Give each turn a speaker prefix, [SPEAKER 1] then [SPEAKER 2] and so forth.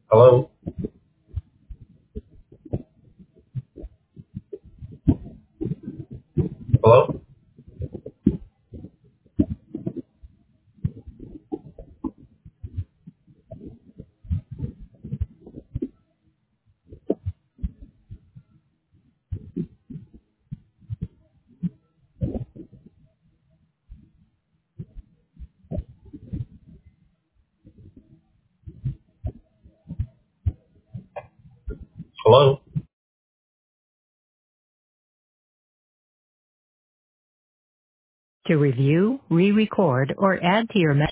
[SPEAKER 1] Hello? Hello? Hello?
[SPEAKER 2] To review, re-record, or add to your